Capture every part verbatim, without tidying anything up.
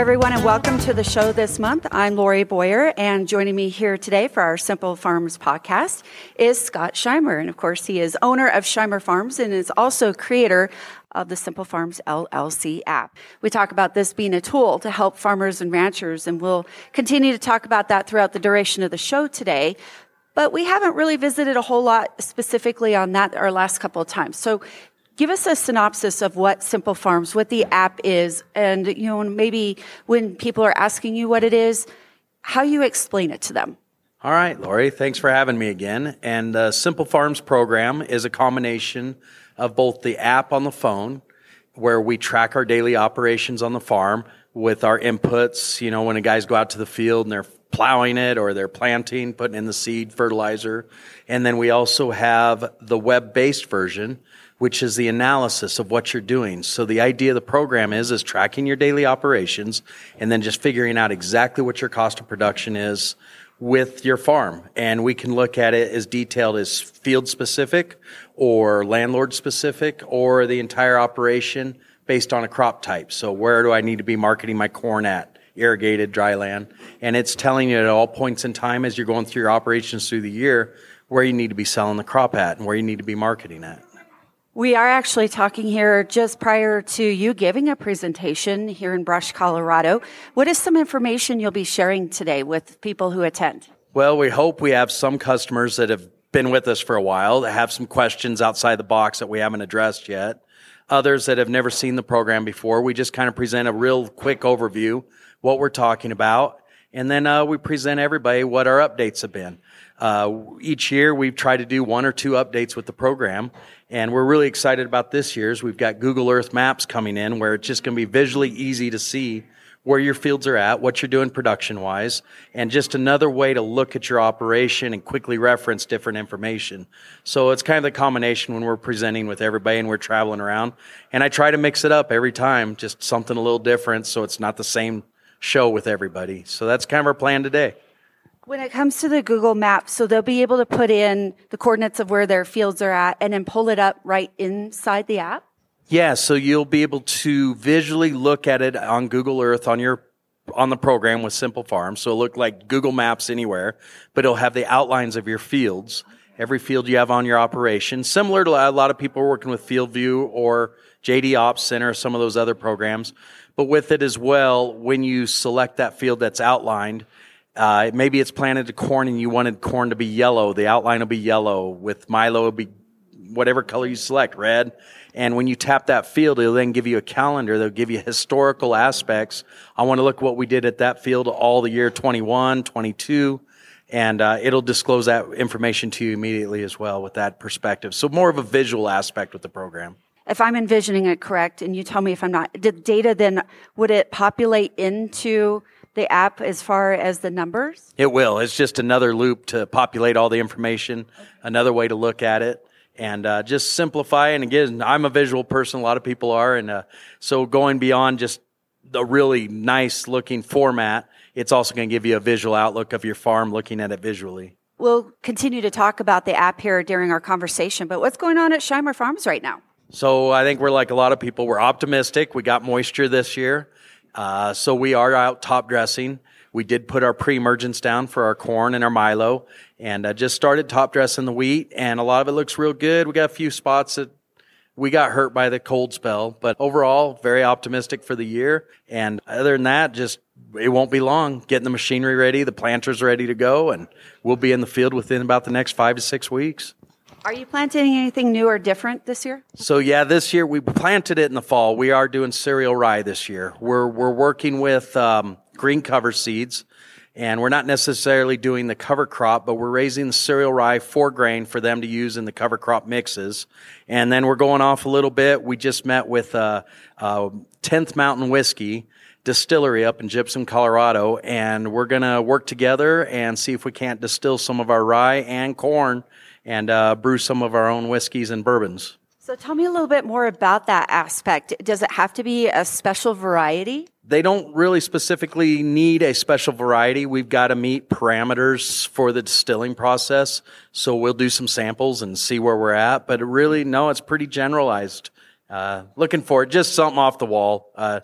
everyone, and welcome to the show this month. I'm Lori Boyer, and joining me here today for our Simple Farms podcast is Scott Scheimer. And of course, he is owner of Scheimer Farms and is also creator of the Simple Farms L L C app. We talk about this being a tool to help farmers and ranchers, and we'll continue to talk about that throughout the duration of the show today. But we haven't really visited a whole lot specifically on that our last couple of times. So give us a synopsis of what Simple Farms, what the app is, and you know, maybe when people are asking you what it is, how you explain it to them. All right, Lori, thanks for having me again. And the Simple Farms program is a combination of both the app on the phone, where we track our daily operations on the farm with our inputs, you know, when the guys go out to the field and they're plowing it or they're planting, putting in the seed, fertilizer. And then we also have the web-based version, which is the analysis of what you're doing. So the idea of the program is, is tracking your daily operations and then just figuring out exactly what your cost of production is with your farm. And we can look at it as detailed as field specific or landlord specific or the entire operation based on a crop type. So where do I need to be marketing my corn at? Irrigated, dry land. And it's telling you at all points in time as you're going through your operations through the year where you need to be selling the crop at and where you need to be marketing at. We are actually talking here just prior to you giving a presentation here in Brush, Colorado. What is some information you'll be sharing today with people who attend? Well, we hope we have some customers that have been with us for a while that have some questions outside the box that we haven't addressed yet. Others that have never seen the program before. We just kind of present a real quick overview, what we're talking about, and then uh, we present everybody what our updates have been. Uh, each year we've tried to do one or two updates with the program, and we're really excited about this year's. We've got Google Earth Maps coming in where it's just going to be visually easy to see where your fields are at, what you're doing production-wise, and just another way to look at your operation and quickly reference different information. So it's kind of the combination when we're presenting with everybody and we're traveling around. And I try to mix it up every time, just something a little different so it's not the same show with everybody. So that's kind of our plan today. When it comes to the Google Maps, so they'll be able to put in the coordinates of where their fields are at and then pull it up right inside the app? Yeah, so you'll be able to visually look at it on Google Earth on your on the program with Simple Farms. So it'll look like Google Maps anywhere, but it'll have the outlines of your fields, every field you have on your operation, similar to a lot of people working with FieldView or J D Ops Center, some of those other programs. But with it as well, when you select that field that's outlined, Uh, maybe it's planted to corn and you wanted corn to be yellow. The outline will be yellow. With milo, it'll be whatever color you select, red. And when you tap that field, it'll then give you a calendar. They'll give you historical aspects. I want to look what we did at that field all the year twenty-one, twenty-two, and uh, it'll disclose that information to you immediately as well with that perspective. So more of a visual aspect with the program. If I'm envisioning it correct, and you tell me if I'm not, the data then, would it populate into the app as far as the numbers? It will. It's just another loop to populate all the information, another way to look at it, and uh, just simplify. And again, I'm a visual person. A lot of people are. And uh, so going beyond just the really nice looking format, it's also going to give you a visual outlook of your farm looking at it visually. We'll continue to talk about the app here during our conversation, but what's going on at Scheimer Farms right now? So I think we're like a lot of people. We're optimistic. We got moisture this year. Uh, so we are out top dressing. We did put our pre-emergence down for our corn and our milo and uh, just started top dressing the wheat, and a lot of it looks real good. We got a few spots that we got hurt by the cold spell, but overall very optimistic for the year. And other than that, just it won't be long getting the machinery ready, the planters ready to go, and we'll be in the field within about the next five to six weeks. Are you planting anything new or different this year? So yeah, this year we planted it in the fall. We are doing cereal rye this year. We're we're working with um, green cover seeds, and we're not necessarily doing the cover crop, but we're raising the cereal rye for grain for them to use in the cover crop mixes. And then we're going off a little bit. We just met with uh, uh, tenth Mountain Whiskey Distillery up in Gypsum, Colorado, and we're going to work together and see if we can't distill some of our rye and corn and uh, brew some of our own whiskeys and bourbons. So tell me a little bit more about that aspect. Does it have to be a special variety? They don't really specifically need a special variety. We've got to meet parameters for the distilling process. So we'll do some samples and see where we're at. But really, no, it's pretty generalized. Uh, looking for it, just something off the wall. Uh,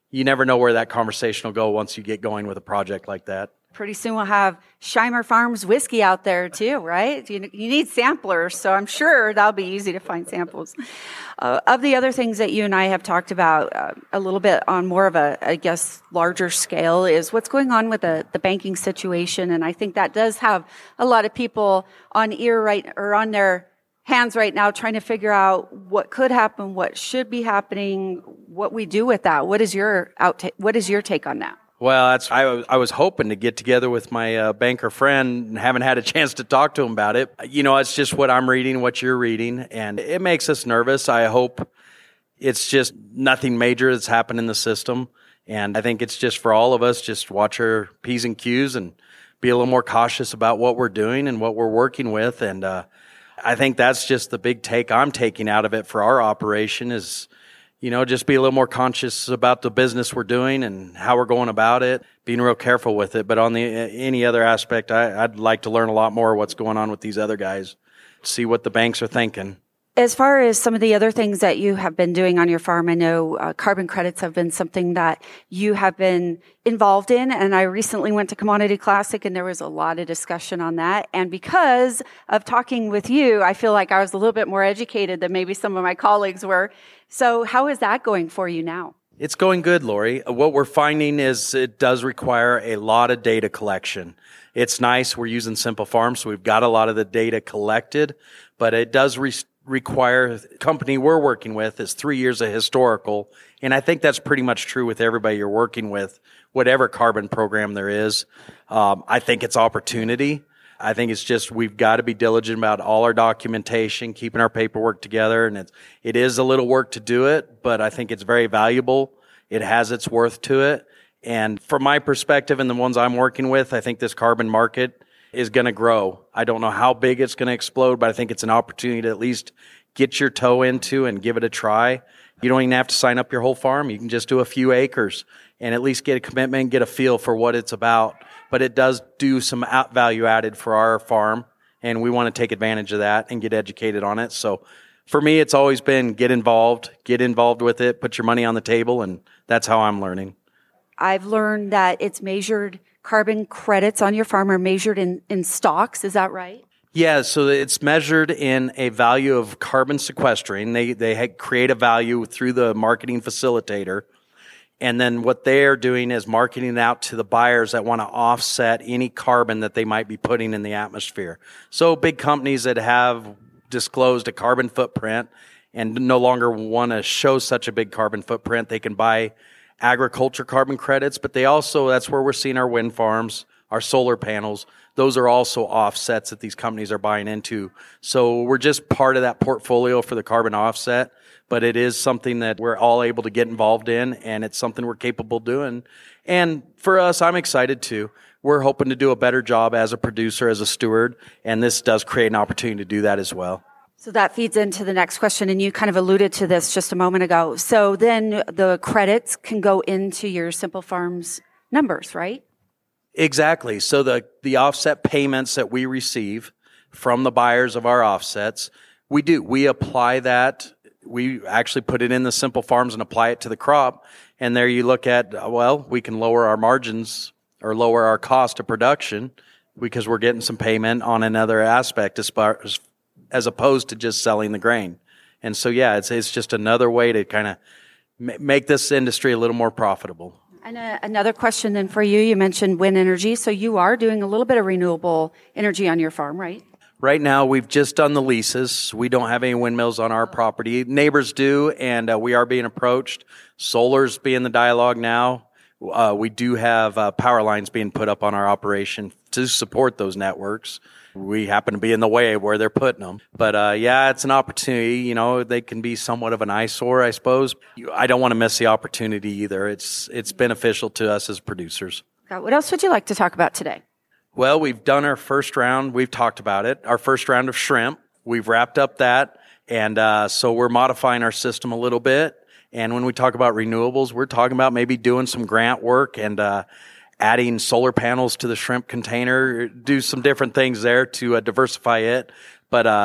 you never know where that conversation will go once you get going with a project like that. Pretty soon we'll have Scheimer Farms whiskey out there too, right? You, you need samplers, so I'm sure that'll be easy to find samples. Uh, of the other things that you and I have talked about uh, a little bit on more of a, I guess, larger scale is what's going on with the, the banking situation. And I think that does have a lot of people on ear right or on their hands right now trying to figure out what could happen, what should be happening, what we do with that. What is your outtake? What is your take on that? Well, that's I was, I was hoping to get together with my uh, banker friend and haven't had a chance to talk to him about it. You know, it's just what I'm reading, what you're reading, and it makes us nervous. I hope it's just nothing major that's happened in the system. And I think it's just for all of us, just watch our P's and Q's and be a little more cautious about what we're doing and what we're working with. And uh, I think that's just the big take I'm taking out of it for our operation is, you know, just be a little more conscious about the business we're doing and how we're going about it, being real careful with it. But on the any other aspect, I, I'd like to learn a lot more what's going on with these other guys, see what the banks are thinking. As far as some of the other things that you have been doing on your farm, I know uh, carbon credits have been something that you have been involved in. And I recently went to Commodity Classic and there was a lot of discussion on that. And because of talking with you, I feel like I was a little bit more educated than maybe some of my colleagues were. So how is that going for you now? It's going good, Lori. What we're finding is it does require a lot of data collection. It's nice. We're using Simple Farms, so we've got a lot of the data collected, but it does re- require, the company we're working with is three years of historical, and I think that's pretty much true with everybody you're working with, whatever carbon program there is. Um, I think it's opportunity. I think it's just we've got to be diligent about all our documentation, keeping our paperwork together, and it's, it is a little work to do it, but I think it's very valuable. It has its worth to it. And from my perspective and the ones I'm working with, I think this carbon market is going to grow. I don't know how big it's going to explode, but I think it's an opportunity to at least get your toe into and give it a try. You don't even have to sign up your whole farm. You can just do a few acres and at least get a commitment, get a feel for what it's about. But it does do some out value added for our farm, and we want to take advantage of that and get educated on it. So for me, it's always been get involved, get involved with it, put your money on the table, and that's how I'm learning. I've learned that it's measured, carbon credits on your farm are measured in, in stocks. Is that right? Yeah, so it's measured in a value of carbon sequestering. They they create a value through the marketing facilitator. And then what they're doing is marketing it out to the buyers that want to offset any carbon that they might be putting in the atmosphere. So big companies that have disclosed a carbon footprint and no longer want to show such a big carbon footprint, they can buy agriculture carbon credits, but they also, that's where we're seeing our wind farms, our solar panels. Those are also offsets that these companies are buying into. So we're just part of that portfolio for the carbon offset, but it is something that we're all able to get involved in, and it's something we're capable of doing. And for us, I'm excited too. We're hoping to do a better job as a producer, as a steward, and this does create an opportunity to do that as well. So that feeds into the next question, and you kind of alluded to this just a moment ago. So then the credits can go into your Simple Farms numbers, right? Exactly. So the, the offset payments that we receive from the buyers of our offsets, we do. We apply that. We actually put it in the Simple Farms and apply it to the crop. And there you look at, well, we can lower our margins or lower our cost of production because we're getting some payment on another aspect as far as as opposed to just selling the grain. And so, yeah, it's it's just another way to kind of m- make this industry a little more profitable. And uh, another question then for you, you mentioned wind energy. So you are doing a little bit of renewable energy on your farm, right? Right now, we've just done the leases. We don't have any windmills on our property. Neighbors do, and uh, we are being approached. Solar's being the dialogue now. Uh, we do have uh, power lines being put up on our operation to support those networks. We happen to be in the way where they're putting them. But, uh, yeah, it's an opportunity. You know, they can be somewhat of an eyesore, I suppose. I don't want to miss the opportunity either. It's it's beneficial to us as producers. What else would you like to talk about today? Well, we've done our first round. We've talked about it. Our first round of shrimp. We've wrapped up that. And uh, so we're modifying our system a little bit. And when we talk about renewables, we're talking about maybe doing some grant work and uh adding solar panels to the shrimp container, do some different things there to uh, diversify it. But uh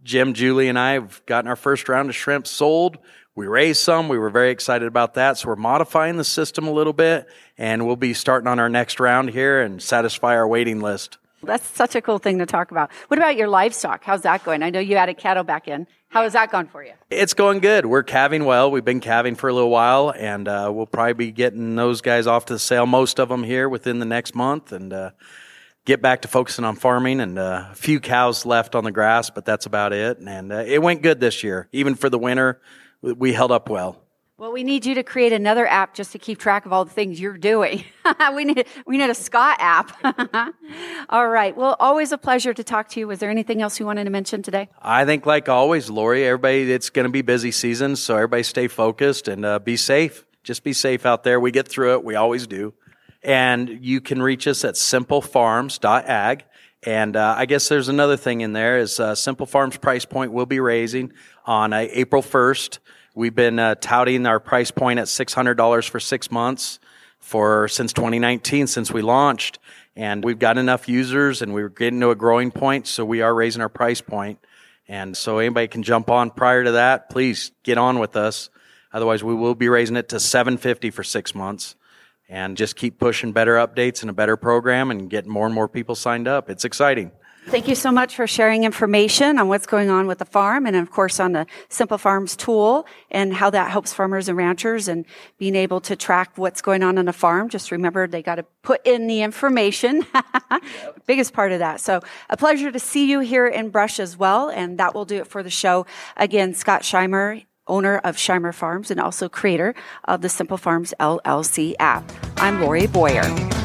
Jim, Julie, and I have gotten our first round of shrimp sold. We raised some. We were very excited about that. So we're modifying the system a little bit, and we'll be starting on our next round here and satisfy our waiting list. That's such a cool thing to talk about. What about your livestock? How's that going? I know you added cattle back in. How has that gone for you? It's going good. We're calving well. We've been calving for a little while, and uh, we'll probably be getting those guys off to the sale, most of them here within the next month, and uh, get back to focusing on farming. And uh, a few cows left on the grass, but that's about it. And uh, it went good this year. Even for the winter, we held up well. Well, we need you to create another app just to keep track of all the things you're doing. we need we need a Scott app. All right. Well, always a pleasure to talk to you. Was there anything else you wanted to mention today? I think, like always, Lori, everybody, it's going to be busy season, so everybody stay focused and uh, be safe. Just be safe out there. We get through it. We always do. And you can reach us at simple farms dot ag. And uh, I guess there's another thing in there is uh, Simple Farms price point will be raising on uh, April first. We've been uh, touting our price point at six hundred dollars for six months for since twenty nineteen, since we launched. And we've got enough users, and we're getting to a growing point, so we are raising our price point. And so anybody can jump on prior to that, please get on with us. Otherwise, we will be raising it to seven hundred fifty dollars for six months. And just keep pushing better updates and a better program and getting more and more people signed up. It's exciting. Thank you so much for sharing information on what's going on with the farm and, of course, on the Simple Farms tool and how that helps farmers and ranchers and being able to track what's going on on the farm. Just remember, they got to put in the information. Yep. Biggest part of that. So a pleasure to see you here in Brush as well. And that will do it for the show. Again, Scott Scheimer, owner of Scheimer Farms and also creator of the Simple Farms L L C app. I'm Lori Boyer.